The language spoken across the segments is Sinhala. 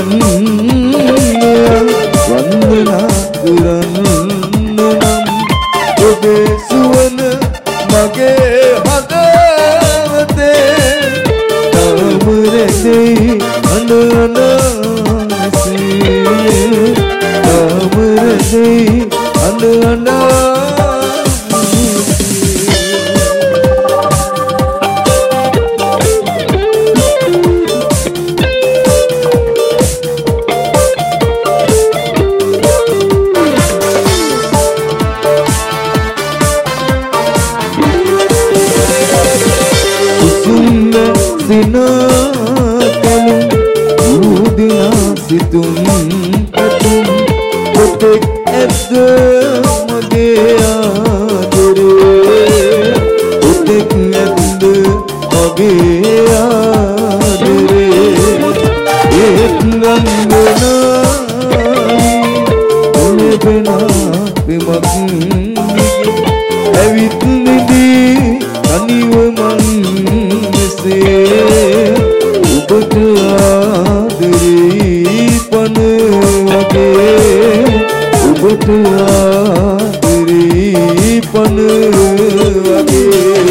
වන්දනා කරන්න නම් ඔබේ සුවන මගේ හදවතේ තාම රැඳෙයි අඬ අඬ තාම රැඳෙයි අඬ අඬ සිතුම් පැතුම් පොතෙක් ඇද්ද මගේ ආදරේ පොතෙක් ඇද්ද මගේ ආදරේ ඒත් ගන්වනාවි ඔලෙබෙනා පෙමක් ඇවිත් නිදී තනිව මං මෙසේ ඔබට ආදරේ ඔබට ආදරේ පන වගේ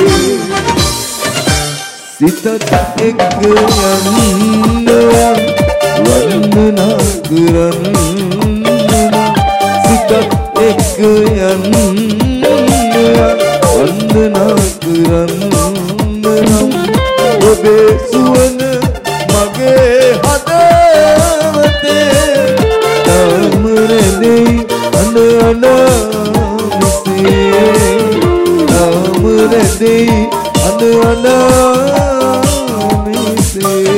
සිතත් එක්ක යන්න වන්දනා කරන්න සිතත් එක්ක යන්න වන්දනා කරන්න නම් ඔබේ සුවන මගේ හදවතේ තාම රැඳෙයි අඬ අඬ මිසේ තාම රැඳෙයි අඬ අඬ මිසේ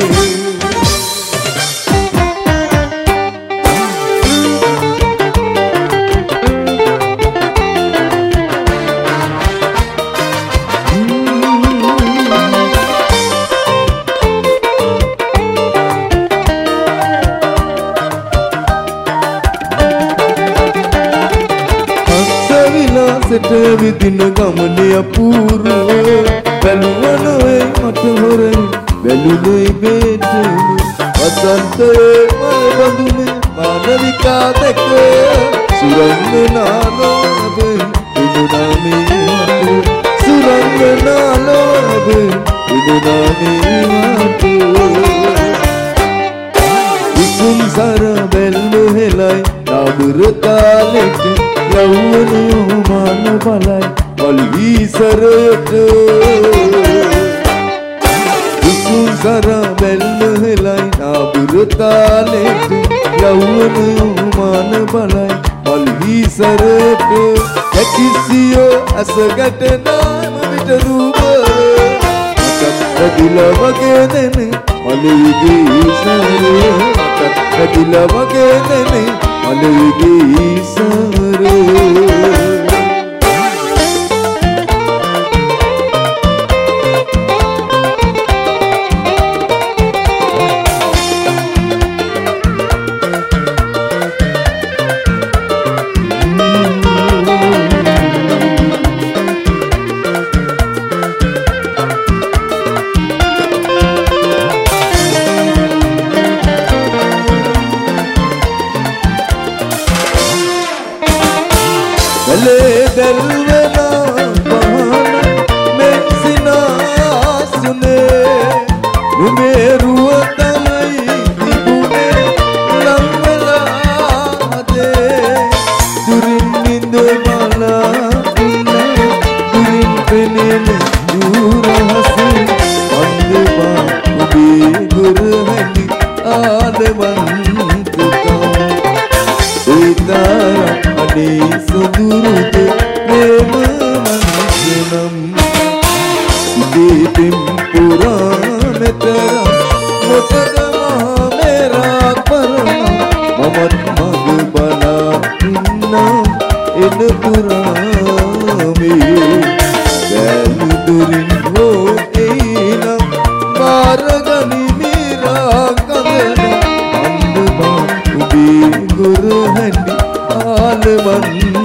විලාසෙට විදින ගමනේ අපූර්ව බැලුවනොේ මට හොරෙන් බැලුනේ බේටේ වසන්තයේ මල් බඳුනේ මානවිකා දැක සුරංගනාලෝබේ ඉදුනාමේ මට සුරංගනාලෝබේ ඉදුනාමේ මට විසුම් සර බැල්ල හෙලයි නබුරතාලෙට යවුණු මාන බලයි වල්වී සරයට විසුසර බැල්ල හෙලයි නාබුරතාලෙට යවුණු මාන බලයි වල්වී සරයට හැකිසියෝ ඇස ගැටෙනාම විට රූප ඇදිලා වගේ දෙනේ මලවිගේ සරේ ඇදිලා වගේ දෙනේ මලවිගේ සරේ Guru Hani Alman